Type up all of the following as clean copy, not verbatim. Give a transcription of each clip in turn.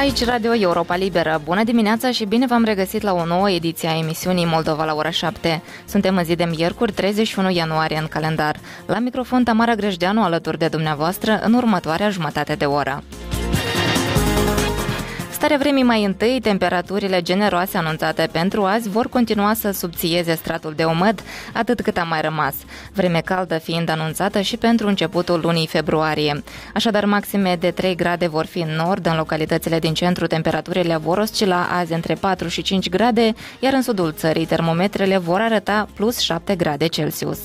Aici Radio Europa Liberă. Bună dimineața și bine v-am regăsit la o nouă ediție a emisiunii Moldova la ora 7. Suntem în zi de miercuri, 31 ianuarie în calendar. La microfon Tamara Grejdeanu alături de dumneavoastră în următoarea jumătate de oră. Starea vremii mai întâi, temperaturile generoase anunțate pentru azi vor continua să subțieze stratul de umăd atât cât a mai rămas. Vreme caldă fiind anunțată și pentru începutul lunii februarie. Așadar, maxime de 3 grade vor fi în nord, în localitățile din centru temperaturile vor oscila azi între 4 și 5 grade, iar în sudul țării termometrele vor arăta plus 7 grade Celsius.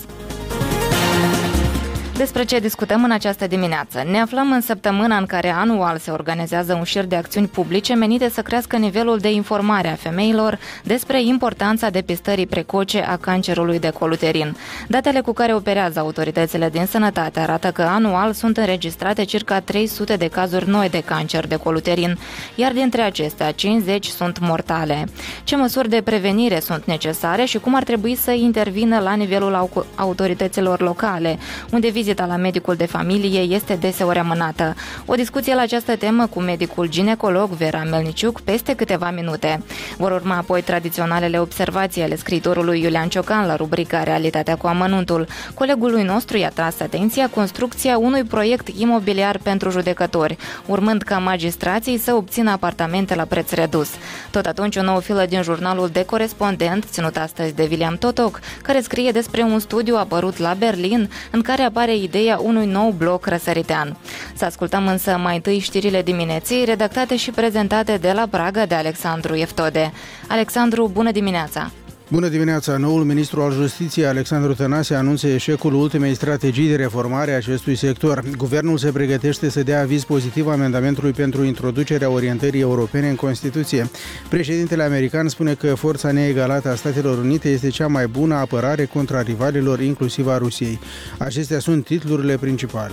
Despre ce discutăm în această dimineață? Ne aflăm în săptămâna în care anual se organizează un șir de acțiuni publice menite să crească nivelul de informare a femeilor despre importanța depistării precoce a cancerului de col uterin. Datele cu care operează autoritățile din sănătate arată că anual sunt înregistrate circa 300 de cazuri noi de cancer de col uterin, iar dintre acestea 50 sunt mortale. Ce măsuri de prevenire sunt necesare și cum ar trebui să intervină la nivelul autorităților locale, unde vizita la medicul de familie este deseori amânată. O discuție la această temă cu medicul ginecolog Vera Melniciuc peste câteva minute. Vor urma apoi tradiționalele observații ale scriitorului Iulian Ciocan la rubrica Realitatea cu amănuntul. Colegului nostru i-a tras atenția construcția unui proiect imobiliar pentru judecători, urmând ca magistrații să obțină apartamente la preț redus. Tot atunci, o nouă filă din jurnalul De Corespondent, ținut astăzi de William Totoc, care scrie despre un studiu apărut la Berlin, în care apare ideea unui nou bloc răsăritean. Să ascultăm însă mai întâi știrile dimineții, redactate și prezentate de la Praga de Alexandru Eftode. Alexandru, bună dimineața! Bună dimineața! Noul ministru al Justiției, Alexandru Tănase, anunță eșecul ultimei strategii de reformare a acestui sector. Guvernul se pregătește să dea aviz pozitiv amendamentului pentru introducerea orientării europene în Constituție. Președintele american spune că forța neegalată a Statelor Unite este cea mai bună apărare contra rivalilor, inclusiv a Rusiei. Acestea sunt titlurile principale.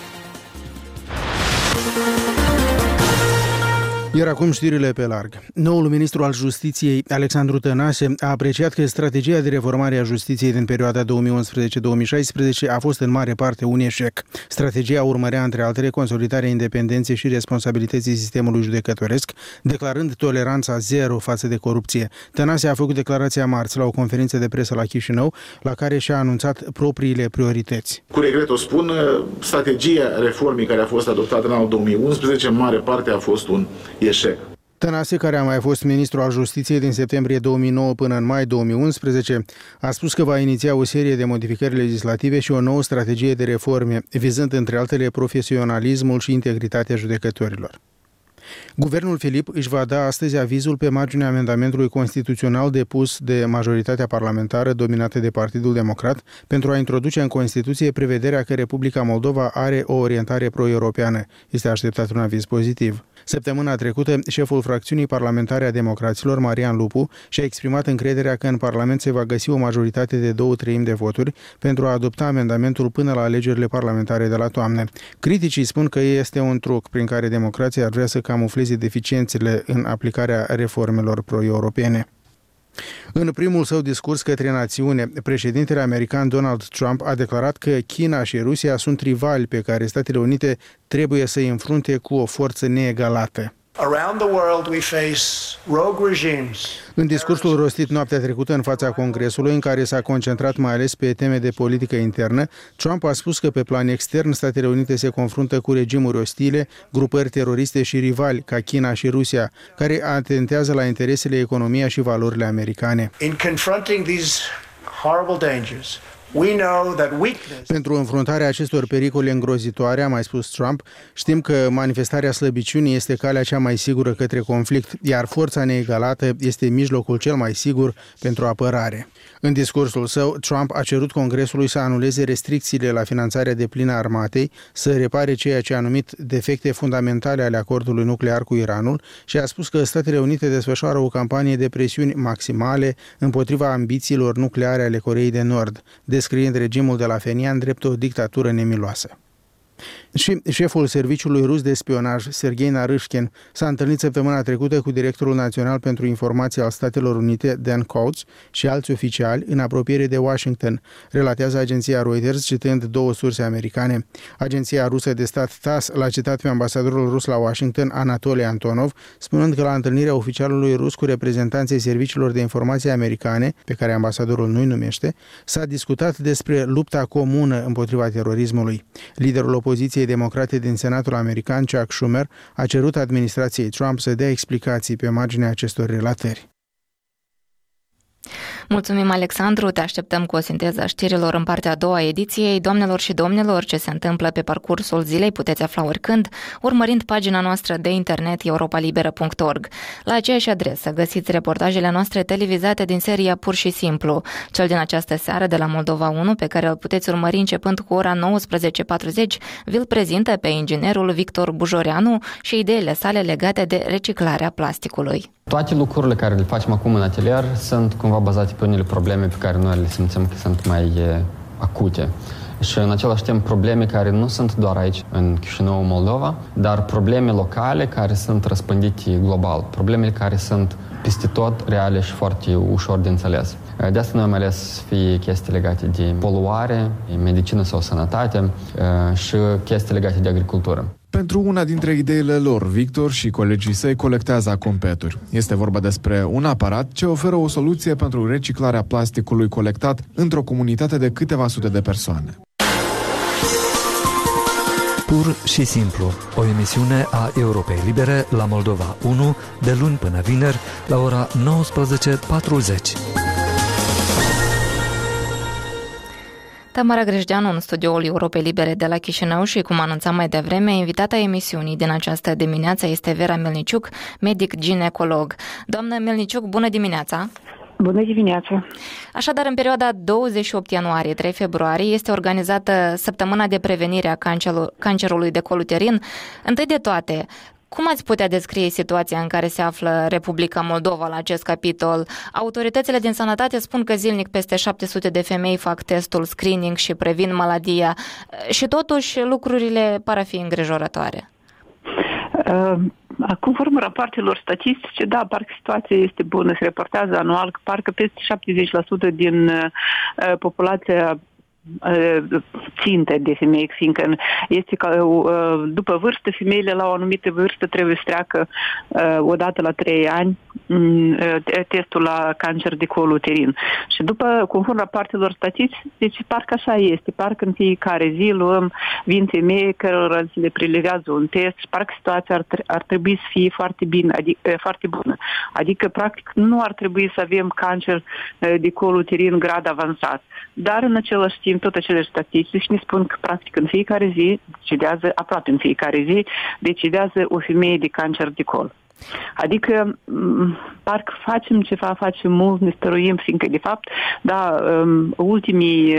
Iar acum știrile pe larg. Noul ministru al Justiției, Alexandru Tănase, a apreciat că strategia de reformare a justiției din perioada 2011-2016 a fost în mare parte un eșec. Strategia urmărea, între altele, consolidarea independenței și responsabilității sistemului judecătoresc, declarând toleranța zero față de corupție. Tănase a făcut declarația marți la o conferință de presă la Chișinău, la care și-a anunțat propriile priorități. Cu regret o spun, strategia reformei care a fost adoptată în anul 2011, în mare parte a fost un eșec. Tănase, care a mai fost ministru al Justiției din septembrie 2009 până în mai 2011, a spus că va iniția o serie de modificări legislative și o nouă strategie de reforme, vizând între altele profesionalismul și integritatea judecătorilor. Guvernul Filip își va da astăzi avizul pe marginea amendamentului constituțional depus de majoritatea parlamentară dominată de Partidul Democrat pentru a introduce în Constituție prevederea că Republica Moldova are o orientare pro-europeană. Este așteptat un aviz pozitiv. Săptămâna trecută, șeful fracțiunii parlamentare a democraților, Marian Lupu, și-a exprimat încrederea că în Parlament se va găsi o majoritate de 2/3 de voturi pentru a adopta amendamentul până la alegerile parlamentare de la toamnă. Criticii spun că este un truc prin care democrația ar vrea să camufleze deficiențele în aplicarea reformelor pro-europene. În primul său discurs către națiune, președintele american Donald Trump a declarat că China și Rusia sunt rivali pe care Statele Unite trebuie să-i înfrunte cu o forță neegalată. În discursul rostit noaptea trecută în fața Congresului, în care s-a concentrat mai ales pe teme de politică internă, Trump a spus că pe plan extern Statele Unite se confruntă cu regimuri ostile, grupări teroriste și rivali ca China și Rusia, care atentează la interesele, economia și valorile americane. Pentru înfruntarea acestor pericole îngrozitoare, a mai spus Trump, știm că manifestarea slăbiciunii este calea cea mai sigură către conflict, iar forța neegalată este mijlocul cel mai sigur pentru apărare. În discursul său, Trump a cerut Congresului să anuleze restricțiile la finanțarea deplină a armatei, să repare ceea ce a numit defecte fundamentale ale acordului nuclear cu Iranul și a spus că Statele Unite desfășoară o campanie de presiuni maximale împotriva ambițiilor nucleare ale Coreei de Nord, descriind regimul de la Phenian drept o dictatură nemiloasă. Și șeful Serviciului Rus de Spionaj, Sergei Naryshkin, s-a întâlnit săptămâna trecută cu directorul național pentru informații al Statelor Unite, Dan Coats, și alți oficiali în apropiere de Washington, relatează agenția Reuters, citând două surse americane. Agenția rusă de stat TASS l-a citat pe ambasadorul rus la Washington, Anatole Antonov, spunând că la întâlnirea oficialului rus cu reprezentanții serviciilor de informații americane, pe care ambasadorul nu-i numește, s-a discutat despre lupta comună împotriva terorismului. Liderul opoziției democrate din Senatul american, Chuck Schumer, a cerut administrației Trump să dea explicații pe marginea acestor relatări. Mulțumim, Alexandru, te așteptăm cu o sinteză a știrilor în partea a doua a ediției. Doamnelor și domnilor, ce se întâmplă pe parcursul zilei puteți afla oricând, urmărind pagina noastră de internet europalibera.org. La aceeași adresă găsiți reportajele noastre televizate din seria Pur și Simplu, cel din această seară de la Moldova 1, pe care îl puteți urmări începând cu ora 19:40, vi-l prezintă pe inginerul Victor Bujoreanu și ideile sale legate de reciclarea plasticului. Toate lucrurile care le facem acum în atelier sunt cumva bazate pe unele probleme pe care noi le simțim că sunt mai acute. Și în același timp probleme care nu sunt doar aici, în Chișinău, Moldova, dar probleme locale care sunt răspândite global, problemele care sunt peste tot reale și foarte ușor de înțeles. De asta noi am ales fie chestii legate de poluare, medicină sau sănătate și chestii legate de agricultură. Pentru una dintre ideile lor, Victor și colegii săi colectează acum peturi. Este vorba despre un aparat ce oferă o soluție pentru reciclarea plasticului colectat într-o comunitate de câteva sute de persoane. Pur și simplu, o emisiune a Europei Libere la Moldova 1, de luni până vineri, la ora 19:40. Tamara Grejdeanu în studioul Europei Libere de la Chișinău și, cum anunțam mai devreme, invitata emisiunii din această dimineață este Vera Melniciuc, medic ginecolog. Doamnă Melniciuc, bună dimineața! Bună dimineața! Așadar, în perioada 28 ianuarie-3 februarie este organizată Săptămâna de Prevenire a Cancerului de col uterin. Întâi de toate, cum ați putea descrie situația în care se află Republica Moldova la acest capitol? Autoritățile din sănătate spun că zilnic peste 700 de femei fac testul screening și previn maladia și totuși lucrurile par a fi îngrijorătoare. Conform rapoartelor statistice, da, parcă situația este bună. Se raportează anual că parcă peste 70% din populația țintă de femei, fiindcă este că după vârstă, femeile la o anumită vârstă trebuie să treacă odată la 3 ani testul la cancer de col uterin. Și după, conform rapoartelor statistice, deci parcă așa este, parcă în fiecare zi vin femei cărora se le prelevează un test și parcă situația ar trebui să fie foarte bine, foarte bună. Adică, practic, nu ar trebui să avem cancer de col uterin grad avansat. Dar, în același timp, tot acele statistici ne spun că, practic, în fiecare zi decidează, aproape în fiecare zi, decidează o femeie de cancer de col. Adică, parcă facem ceva, facem mult, ne stăruim, fiindcă, de fapt, da, ultimii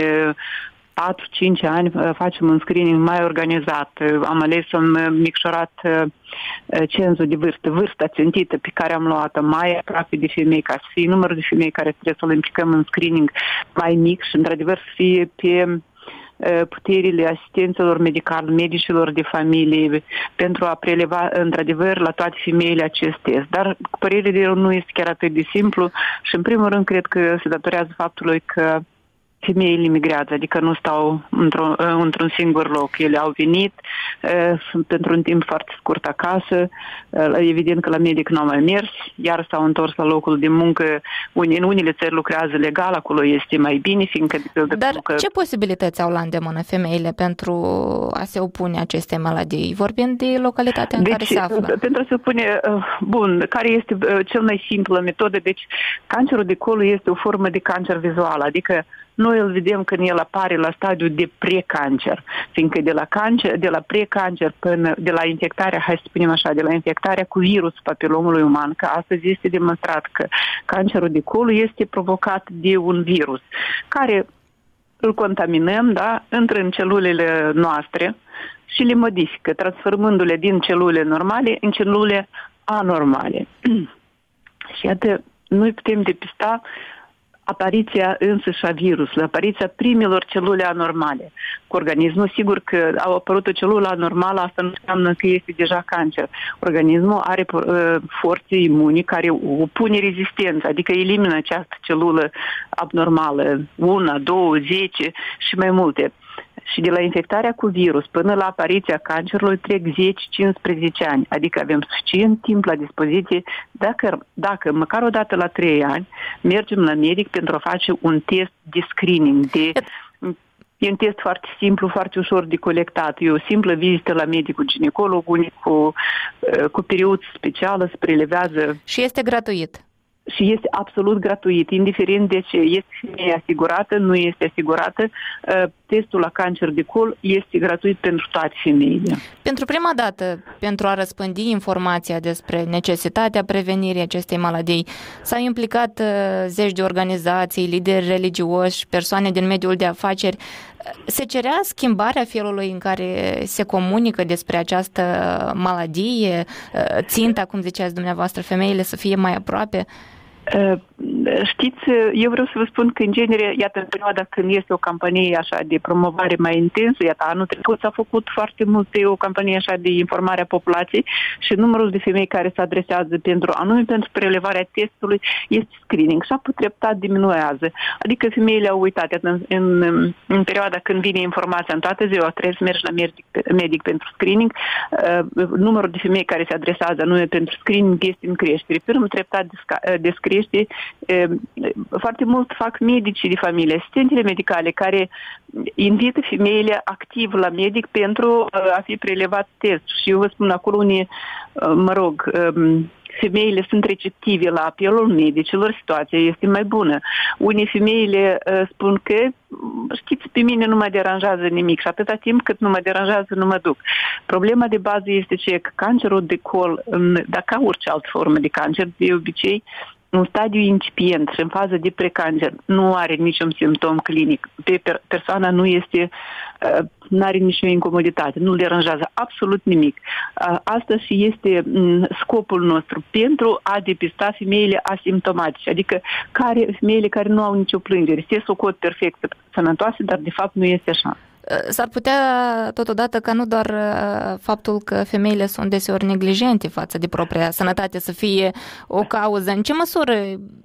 4-5 ani facem un screening mai organizat. Am ales, am micșorat cenzul de vârsta țintită pe care am luat-o mai aproape de femei, ca să fie numărul de femei care trebuie să le implicăm în screening mai mic și, într-adevăr, să fie pe puterile asistențelor medicale, medicilor de familie, pentru a preleva, într-adevăr, la toate femeile acest test. Dar, cu părere de rău, nu este chiar atât de simplu și, în primul rând, cred că se datorează faptului că femeile migrează, adică nu stau într-un singur loc. Ele au venit pentru un timp foarte scurt acasă, evident că la medic nu au mai mers, iar s-au întors la locul de muncă. În unele țări lucrează legal, acolo este mai bine, fiindcă... Dar ce posibilități au la îndemână femeile pentru a se opune acestei maladii? Vorbim de localitatea în care se află. Pentru a se opune, bun, care este cel mai simplă metodă? Deci, cancerul de col este o formă de cancer vizual, adică noi îl vedem când el apare la stadiul de precancer, fiindcă de la precancer până de la infectarea, hai să spunem așa, de la infectarea cu virusul papilomului uman, că astăzi este demonstrat că cancerul de col este provocat de un virus care îl contaminăm, da, intră în celulele noastre și le modifică, transformându-le din celule normale în celule anormale. Și iată, noi putem depista apariția însăși a virusului, apariția primelor celule anormale cu organismul. Sigur că au apărut o celulă anormală, asta nu înseamnă că este deja cancer. Organismul are forțe imune care opune rezistență, adică elimină această celulă abnormală, 1, 2, 10 și mai multe. Și de la infectarea cu virus până la apariția cancerului trec 10-15 ani, adică avem suficient timp la dispoziție dacă măcar o dată la 3 ani mergem la medic pentru a face un test de screening. E un test foarte simplu, foarte ușor de colectat. E o simplă vizită la medicul ginecolog, cu periuță specială, se prelevează. Și este gratuit. Și este absolut gratuit, indiferent de ce este femeia asigurată, nu este asigurată, testul la cancer de col este gratuit pentru toate femeile. Pentru prima dată, pentru a răspândi informația despre necesitatea prevenirii acestei maladii, s-au implicat zeci de organizații, lideri religioși, persoane din mediul de afaceri. Se cerea schimbarea felului în care se comunică despre această maladie, ținta, cum ziceați dumneavoastră, femeile să fie mai aproape? Știți, eu vreau să vă spun că, în genere, iată, în perioada când este o campanie așa de promovare mai intensă, iată, anul trecut s-a făcut foarte multe o campanie așa de informare a populației și numărul de femei care se adresează pentru prelevarea testului este screening și apoi treptat diminuează. Adică femeile au uitat, iată, în perioada când vine informația în toată ziua, trebuie să mergi la medic pentru screening, numărul de femei care se adresează anume pentru screening este în creștere. Până treptat descrește. Foarte mult fac medicii de familie, asistentele medicale care invită femeile activ la medic pentru a fi prelevat test. Și eu vă spun, acolo unii, femeile sunt receptive la apelul medicilor, situația este mai bună. Unii femeile spun că, știți, pe mine nu mă deranjează nimic și atâta timp cât nu mă deranjează, nu mă duc. Problema de bază este că cancerul de col, dacă orice altă formă de cancer, de obicei, în stadiu incipient și în fază de precancer nu are niciun simptom clinic. Persoana nu are nicio incomoditate, nu deranjează absolut nimic. Asta și este scopul nostru, pentru a depista femeile asimptomatice, adică femeile care nu au nicio plângere, se socot perfect sănătoase, dar de fapt nu este așa. S-ar putea totodată ca nu doar faptul că femeile sunt deseori neglijente față de propria sănătate să fie o cauză. În ce măsură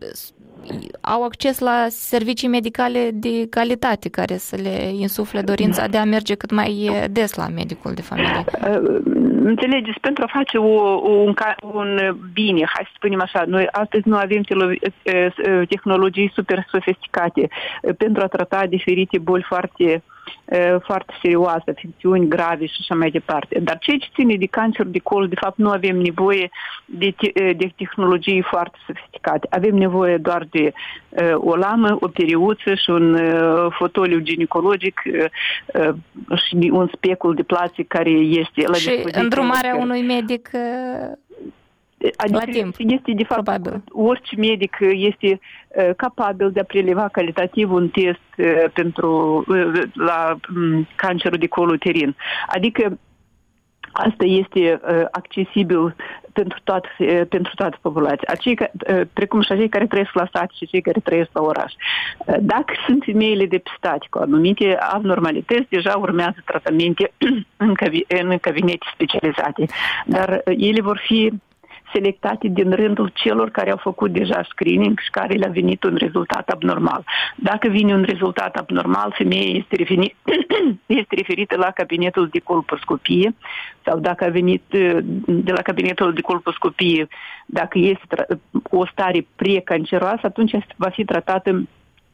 au acces la servicii medicale de calitate care să le insufle dorința de a merge cât mai des la medicul de familie? Înțelegeți, pentru a face un bine, hai să spunem așa, noi astăzi nu avem tehnologii super sofisticate pentru a trata diferite boli foarte serioase, afecțiuni grave și așa mai departe. Dar ceea ce ține de cancer de col, de fapt, nu avem nevoie de tehnologii foarte sofisticate. Avem nevoie doar de o lamă, o periuță și un fotoliu ginecologic și un specul de plastic care este la dispoziție. Și îndrumarea unui medic la timp. Este, de fapt, probabil. Orice medic este capabil de a preleva calitativ un test la cancerul de col uterin. Adică asta este accesibil pentru toată populația, precum și acei care trăiesc la sat și cei care trăiesc la oraș. Dacă sunt femeile depistate cu anumite abnormalități, deja urmează tratamente în cabinete specializate. Dar ele vor fi selectate din rândul celor care au făcut deja screening și care le-a venit un rezultat abnormal. Dacă vine un rezultat abnormal, femeia este referită la cabinetul de colposcopie sau dacă a venit de la cabinetul de colposcopie, dacă este o stare precanceroasă, atunci va fi tratată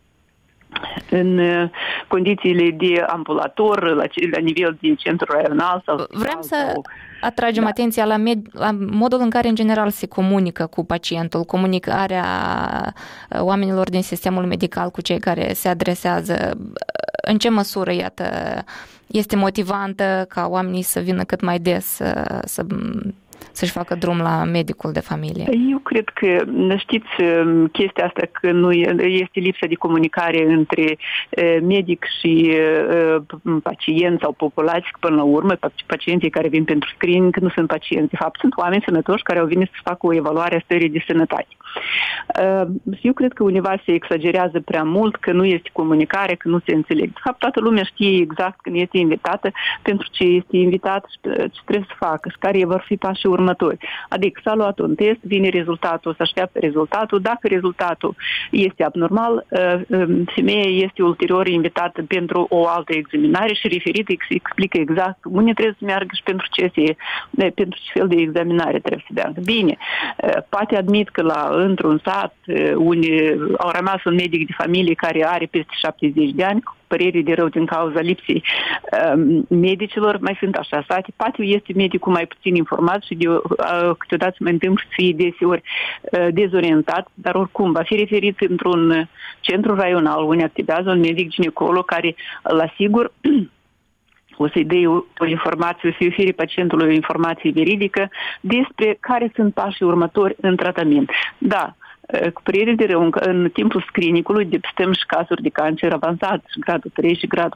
în condițiile de ambulator, la nivel de centru raional. Vrem să atragem atenția la modul în care, în general, se comunică cu pacientul, comunicarea oamenilor din sistemul medical cu cei care se adresează. În ce măsură, iată, este motivantă ca oamenii să vină cât mai des să-și facă drum la medicul de familie? Eu cred că, știți, chestia asta că nu este lipsa de comunicare între medic și pacient sau populație, până la urmă, pacienții care vin pentru screening nu sunt pacienți, de fapt sunt oameni sănătoși care au venit să facă o evaluare a stării de sănătate. Eu cred că undeva se exagerează prea mult, că nu este comunicare, că nu se înțeleg. De fapt, toată lumea știe exact când este invitată, pentru ce este invitat și ce trebuie să facă și care vor fi pașii următori. Adică s-a luat un test, vine rezultatul, se așteaptă rezultatul. Dacă rezultatul este abnormal, femeia este ulterior invitată pentru o altă examinare și referită explică exact unde trebuie să meargă și pentru ce fel de examinare trebuie să meargă. Bine, poate admit că într-un sat unde au rămas un medic de familie care are peste 70 de ani, cu părere de rău din cauza lipsei medicilor, mai sunt așa sate, poate este medicul mai puțin informat și câteodată se mai întâmplă să fie deseori dezorientat, dar oricum va fi referit într-un centru raional unde activează un medic ginecolog care, la sigur, o să-i dea o informație, o să-i ofere pacientului o informație veridică despre care sunt pașii următori în tratament. Da, cu părere de rău, în timpul screening-ului depistăm și cazuri de cancer avansat, și gradul 3 și gradul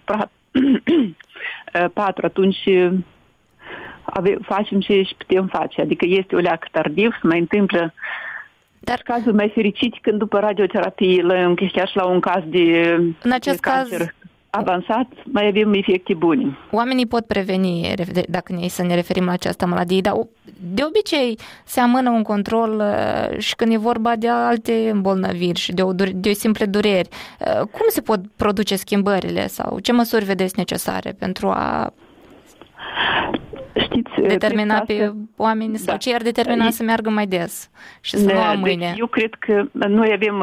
4. Atunci facem ce și putem face. Adică este o leacă tardiv, se mai întâmplă cazul mai fericit când după radioterapie l-am încheiat și la un caz de cancer avansat, mai avem efecte bune. Oamenii pot preveni, dacă să ne referim la această maladie, dar de obicei se amână un control și când e vorba de alte îmbolnăviri și de o simple dureri. Cum se pot produce schimbările sau ce măsuri vedeți necesare pentru a determina pe oameni sau ce i-ar determina să meargă mai des și să nu amâne? Deci eu cred că noi avem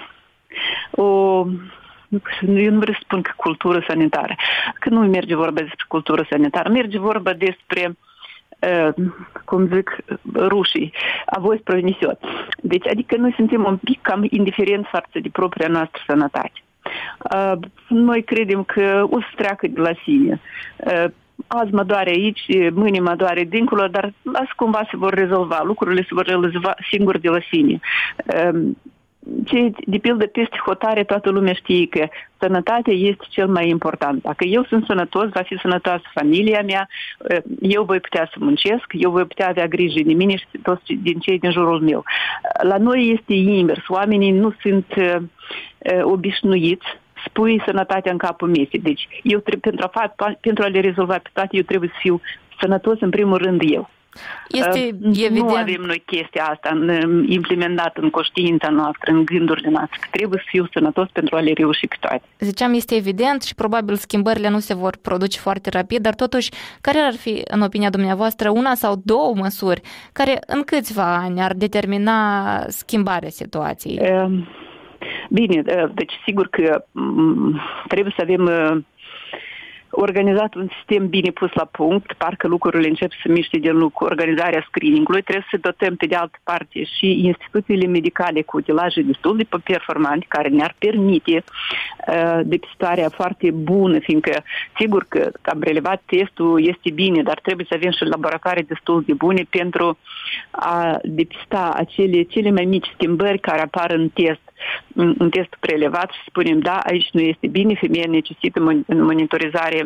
eu nu vreau să spun că cultură sanitară, că nu merge vorba despre cultură sanitară, merge vorba despre, cum zic, rușii, avos provenisos. Deci, adică noi suntem un pic cam indiferenți față de propria noastră sănătate. Noi credem că o să treacă de la sine. Azi mă doare aici, mâine mă doare dincolo, dar asta cumva se vor rezolva, lucrurile se vor rezolva singur de la sine. De pildă, peste hotare, toată lumea știe că sănătatea este cel mai important. Dacă eu sunt sănătos, va fi sănătoasă familia mea, eu voi putea să muncesc, eu voi putea avea grijă de mine și toți din cei din jurul meu. La noi este invers. Oamenii nu sunt obișnuiți să pui sănătatea în capul mesei. Deci, eu pentru a le rezolva pe toate, eu trebuie să fiu sănătos în primul rând eu. Este evident. Nu avem noi chestia asta implementată în conștiința noastră, în gândurile noastre. Trebuie să fiu sănătos pentru a le reuși pe toate. Ziceam, este evident și probabil schimbările nu se vor produce foarte rapid, dar totuși, care ar fi, în opinia dumneavoastră, una sau două măsuri care în câțiva ani ar determina schimbarea situației? Bine, deci sigur că trebuie să avem organizat un sistem bine pus la punct, parcă lucrurile încep să miște din lucru, organizarea screening-ului, trebuie să dotăm pe de altă parte și instituțiile medicale cu utilaje destul de performante care ne-ar permite depistarea foarte bună, fiindcă sigur că am relevat testul este bine, dar trebuie să avem și laboratoare destul de bune pentru a depista cele mai mici schimbări care apar în testul prelevat și spunem, da, aici nu este bine, femeia necesită monitorizare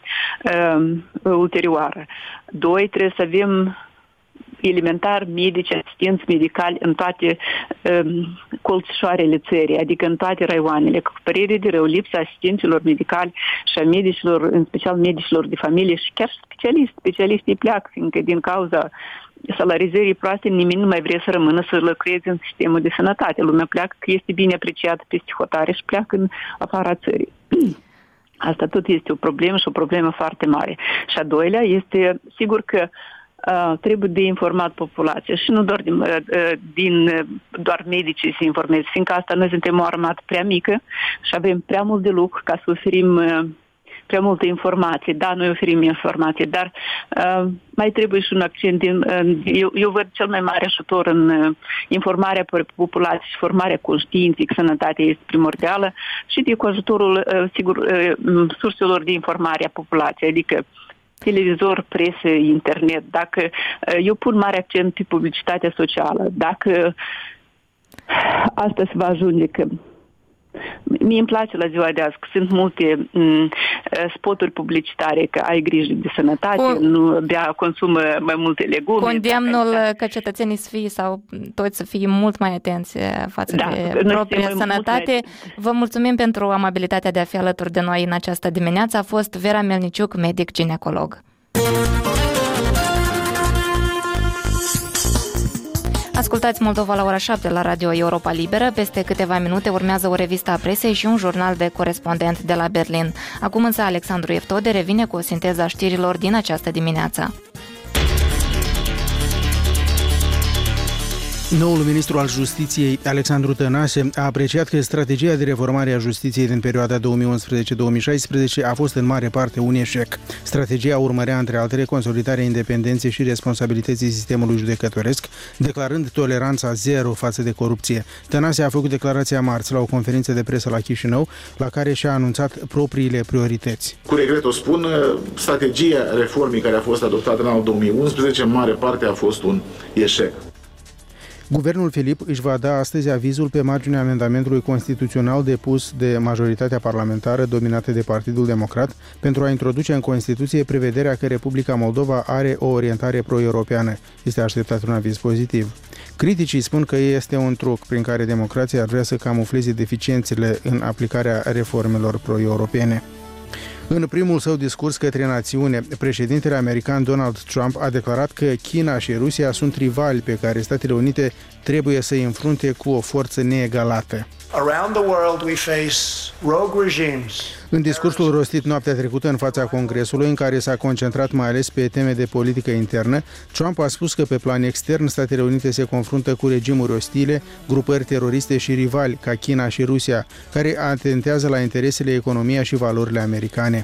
ulterioară. 2, trebuie să avem elementar medici, asistenți medicali în toate colțișoarele țării, adică în toate raioanele. Cu părere de rău, lipsa asistenților medicali și a medicilor, în special medicilor de familie și chiar specialiștii pleacă, fiindcă din cauza salarizării proaste, nimeni nu mai vrea să rămână să lucreze în sistemul de sănătate. Lumea pleacă că este bine apreciată peste hotare și pleacă în afara țării. Asta tot este o problemă și o problemă foarte mare. Și a doilea este, sigur că trebuie de informat populația și nu doar doar medicii să informeze, fiindcă asta noi suntem o armată prea mică și avem prea mult de lucru ca să oferim prea multă informație. Da, noi oferim informație, dar mai trebuie și un accent. Eu văd cel mai mare ajutor în informarea populației și formarea conștiinței, că sănătatea este primordială și cu ajutorul, sigur, surselor de informare a populației, adică televizor, presă, internet. Dacă eu pun mare accent pe publicitatea socială, dacă asta se va ajunge că Mie îmi place la ziua de azi că sunt multe spoturi publicitare că ai grijă de sănătate, nu bea, consumă mai multe legume. Condemnul că cetățenii să fie sau toți să fie mult mai atenți față de propria sănătate. Vă mulțumim pentru amabilitatea de a fi alături de noi în această dimineață. A fost Vera Melniciuc, medic ginecolog. Ascultați Moldova la ora 7 la Radio Europa Liberă. Peste câteva minute urmează o revistă a presei și un jurnal de corespondent de la Berlin. Acum însă Alexandru Eftode revine cu o sinteză a știrilor din această dimineață. Noul ministru al Justiției, Alexandru Tănase, a apreciat că strategia de reformare a justiției din perioada 2011-2016 a fost în mare parte un eșec. Strategia urmărea, între altele, consolidarea independenței și responsabilității sistemului judecătoresc, declarând toleranța zero față de corupție. Tănase a făcut declarația marți la o conferință de presă la Chișinău, la care și-a anunțat propriile priorități. Cu regret o spun, strategia reformei care a fost adoptată în anul 2011, în mare parte a fost un eșec. Guvernul Filip își va da astăzi avizul pe marginea amendamentului constituțional depus de majoritatea parlamentară dominată de Partidul Democrat pentru a introduce în Constituție prevederea că Republica Moldova are o orientare pro-europeană. Este așteptat un aviz pozitiv. Criticii spun că este un truc prin care democrația ar vrea să camufleze deficiențele în aplicarea reformelor pro-europene. În primul său discurs către națiune, președintele american Donald Trump a declarat că China și Rusia sunt rivali pe care Statele Unite trebuie să îi înfrunte cu o forță neegalată. În discursul rostit noaptea trecută în fața Congresului, în care s-a concentrat mai ales pe teme de politică internă, Trump a spus că pe plan extern Statele Unite se confruntă cu regimuri ostile, grupări teroriste și rivali ca China și Rusia, care atentează la interesele, economia și valorile americane.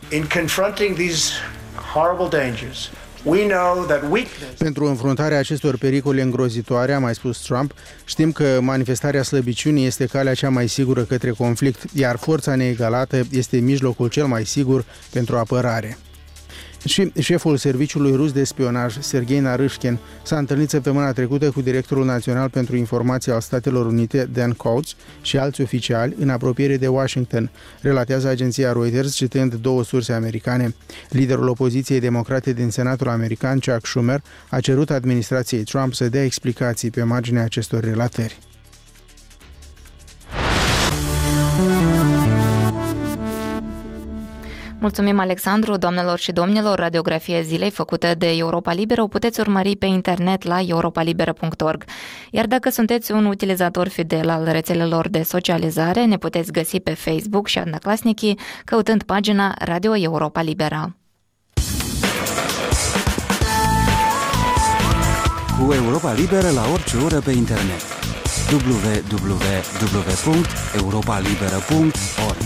Pentru înfruntarea acestor pericole îngrozitoare, a mai spus Trump, știm că manifestarea slăbiciunii este calea cea mai sigură către conflict, iar forța neegalată este mijlocul cel mai sigur pentru apărare. Și șeful Serviciului Rus de Spionaj, Sergei Naryshkin, s-a întâlnit săptămâna trecută cu directorul național pentru informații al Statelor Unite, Dan Coats, și alți oficiali în apropiere de Washington, relatează agenția Reuters citând două surse americane. Liderul opoziției democrate din Senatul american, Chuck Schumer, a cerut administrației Trump să dea explicații pe marginea acestor relatări. Mulțumim, Alexandru. Doamnelor și domnilor, radiografia zilei făcută de Europa Liberă o puteți urmări pe internet la europalibera.org. Iar dacă sunteți un utilizator fidel al rețelelor de socializare, ne puteți găsi pe Facebook și Odnoklassniki căutând pagina Radio Europa Liberă. Cu Europa Liberă la orice oră pe internet. www.europalibera.org.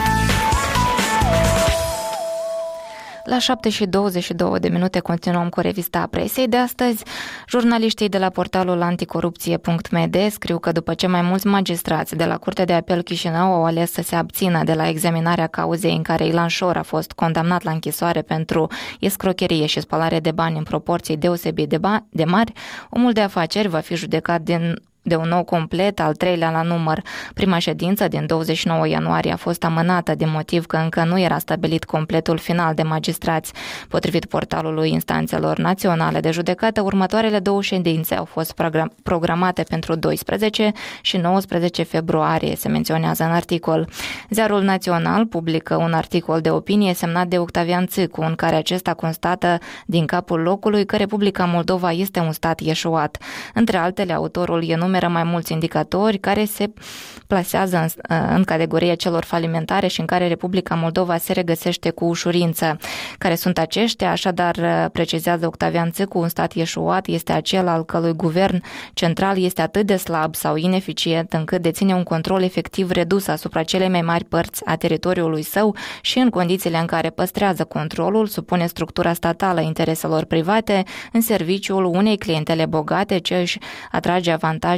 La 7:22 continuăm cu revista presei de astăzi. Jurnaliștii de la portalul anticorupție.md scriu că după ce mai mulți magistrați de la Curtea de Apel Chișinău au ales să se abțină de la examinarea cauzei în care Ilan Șor a fost condamnat la închisoare pentru escrocherie și spălare de bani în proporții deosebit de mari, omul de afaceri va fi judecat de un nou complet, al treilea la număr. Prima ședință din 29 ianuarie a fost amânată din motiv că încă nu era stabilit completul final de magistrați. Potrivit portalului instanțelor naționale de judecată, următoarele două ședințe au fost programate pentru 12 și 19 februarie, se menționează în articol. Ziarul Național publică un articol de opinie semnat de Octavian Țicu, în care acesta constată din capul locului că Republica Moldova este un stat eșuat. Între altele, autorul enumeră mai mulți indicatori care se plasează în categoria celor falimentare și în care Republica Moldova se regăsește cu ușurință. Care sunt aceștia? Așadar, precizează Octavian Țicu, un stat eșuat este acela al cărui guvern central este atât de slab sau ineficient încât deține un control efectiv redus asupra celei mai mari părți a teritoriului său și în condițiile în care păstrează controlul, supune structura statală intereselor private în serviciul unei clientele bogate ce își atrage avantaje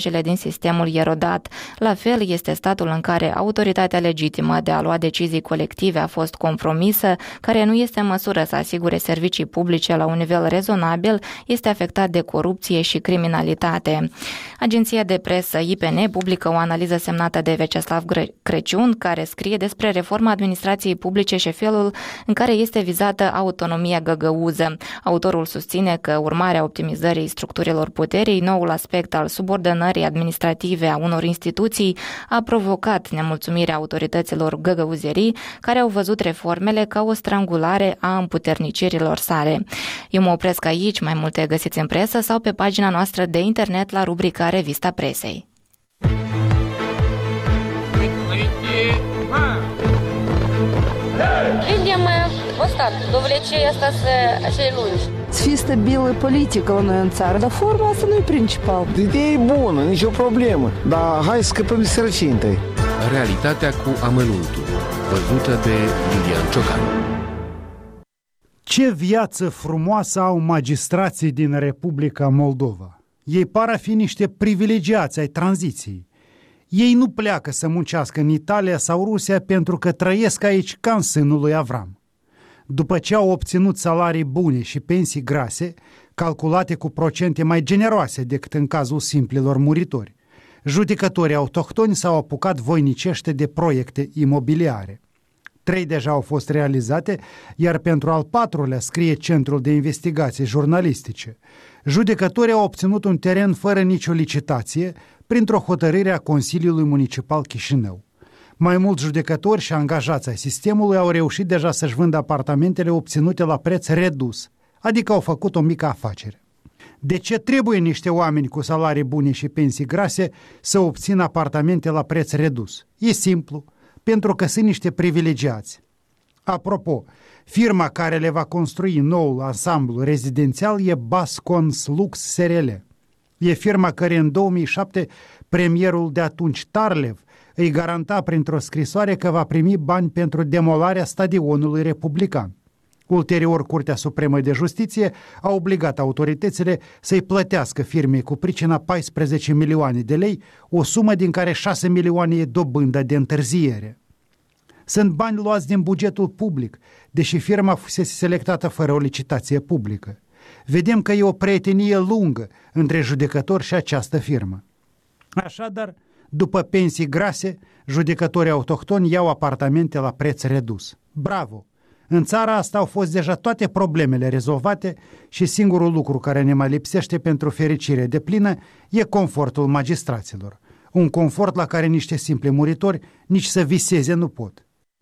politicile din sistemul erodat. La fel este statul în care autoritatea legitimă de a lua decizii colective a fost compromisă, care nu este în măsură să asigure servicii publice la un nivel rezonabil, este afectat de corupție și criminalitate. Agenția de presă IPN publică o analiză semnată de Veceslav Crăciun, care scrie despre reforma administrației publice și felul în care este vizată autonomia găgăuză. Autorul susține că urmarea optimizării structurilor puterii, noul aspect al subordonării administrative a unor instituții, a provocat nemulțumirea autorităților găgăuzerii, care au văzut reformele ca o strangulare a împuternicirilor sale. Eu mă opresc aici, mai multe găsiți în presă sau pe pagina noastră de internet la rubrica Revista Presei. Видим вот так, довлечение остаться celui. Să fie stabilă politică la noi în țară, dar forma asta nu e principal. Ideea e bună, nicio problemă, dar hai să scăpăm de sărăcie întâi. Realitatea cu amănuntul, văzută de Iulian Ciocan. Ce viață frumoasă au magistrații din Republica Moldova. Ei par a fi niște privilegiați ai tranziției. Ei nu pleacă să muncească în Italia sau Rusia pentru că trăiesc aici ca în sânul lui Avram. După ce au obținut salarii bune și pensii grase, calculate cu procente mai generoase decât în cazul simplilor muritori, judecătorii autohtoni s-au apucat voinicește de proiecte imobiliare. 3 deja au fost realizate, iar pentru al 4-lea, scrie Centrul de Investigații Jurnalistice, judecătorii au obținut un teren fără nicio licitație, printr-o hotărâre a Consiliului Municipal Chișinău. Mai mulți judecători și angajați ai sistemului au reușit deja să-și vândă apartamentele obținute la preț redus, adică au făcut o mică afacere. De ce trebuie niște oameni cu salarii bune și pensii grase să obțină apartamente la preț redus? E simplu, pentru că sunt niște privilegiați. Apropo, firma care le va construi noul ansamblu rezidențial e Bascons Lux SRL. E firma care în 2007 premierul de atunci, Tarlev, îi garanta printr-o scrisoare că va primi bani pentru demolarea stadionului republican. Ulterior, Curtea Supremă de Justiție a obligat autoritățile să-i plătească firmei cu pricina 14 milioane de lei, o sumă din care 6 milioane e dobândă de întârziere. Sunt bani luați din bugetul public, deși firma fusese selectată fără o licitație publică. Vedem că e o prietenie lungă între judecători și această firmă. Așadar, după pensii grase, judecătorii autohtoni iau apartamente la preț redus. Bravo! În țara asta au fost deja toate problemele rezolvate și singurul lucru care ne mai lipsește pentru fericire deplină e confortul magistraților. Un confort la care niște simpli muritori nici să viseze nu pot.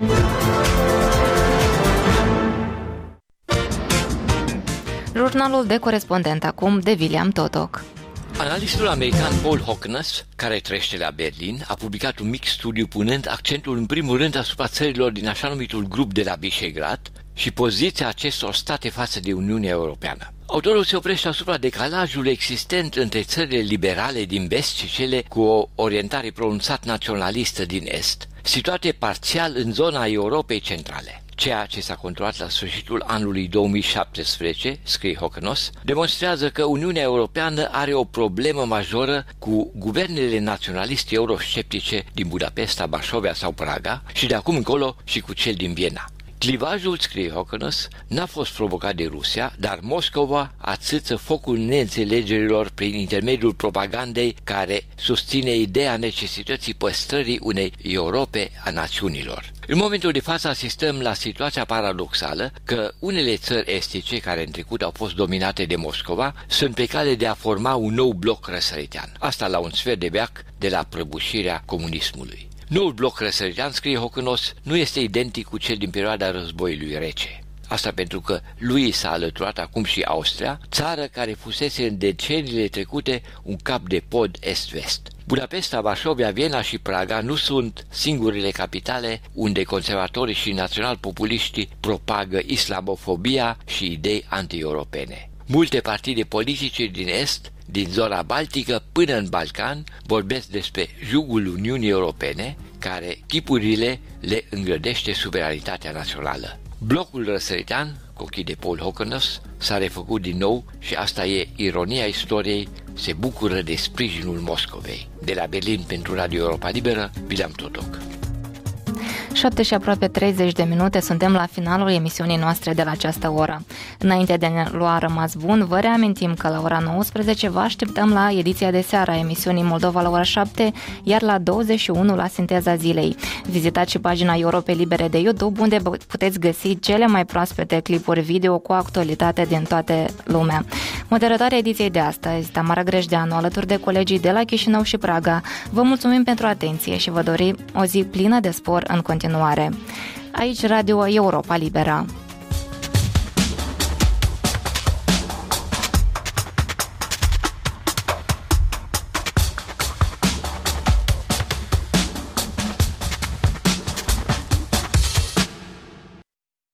Jurnalul de corespondent acum de William Totoc. Analistul american Paul Hockness, care trăiește la Berlin, a publicat un mic studiu punând accentul în primul rând asupra țărilor din așa numitul grup de la Visegrad și poziția acestor state față de Uniunea Europeană. Autorul se oprește asupra decalajului existent între țările liberale din vest și cele cu o orientare pronunțat naționalistă din est, situate parțial în zona Europei centrale. Ceea ce s-a controlat la sfârșitul anului 2017, scrie Hockness, demonstrează că Uniunea Europeană are o problemă majoră cu guvernele naționaliste eurosceptice din Budapesta, Varsovia sau Praga și de acum încolo și cu cel din Viena. Clivajul, scrie Hockness, n-a fost provocat de Rusia, dar Moscova ațâță focul neînțelegerilor prin intermediul propagandei care susține ideea necesității păstrării unei Europe a națiunilor. În momentul de față asistăm la situația paradoxală că unele țări estice, care în trecut au fost dominate de Moscova, sunt pe cale de a forma un nou bloc răsăritean. Asta la un sfert de veac de la prăbușirea comunismului. Noul bloc răsăritean, scrie Hockness, nu este identic cu cel din perioada războiului rece. Asta pentru că lui s-a alăturat acum și Austria, țară care fusese în deceniile trecute un cap de pod est-vest. Budapesta, Varsovia, Viena și Praga nu sunt singurele capitale unde conservatorii și național-populiștii propagă islamofobia și idei anti-europene. Multe partide politice din est, din zona baltică până în Balcan, vorbesc despre jugul Uniunii Europene, care chipurile le îngrădește suveranitatea națională. Blocul răsăritean, cu ochii de Paul Hockenus, s-a refăcut din nou și asta e ironia istoriei, se bucură de sprijinul Moscovei. De la Berlin pentru Radio Europa Liberă, William Totoc. 7 și aproape 30 de minute, suntem la finalul emisiunii noastre de la această oră. Înainte de a ne lua rămas bun, vă reamintim că la ora 19 vă așteptăm la ediția de seară a emisiunii Moldova la ora 7, iar la 21 la Sinteza Zilei. Vizitați și pagina Europei Libere de YouTube, unde puteți găsi cele mai proaspete clipuri video cu actualitate din toată lumea. Moderatoarea ediției de astăzi, Tamara Grejdeanu, alături de colegii de la Chișinău și Praga, vă mulțumim pentru atenție și vă dorim o zi plină de spor în continuare. Aici Radio Europa Liberă.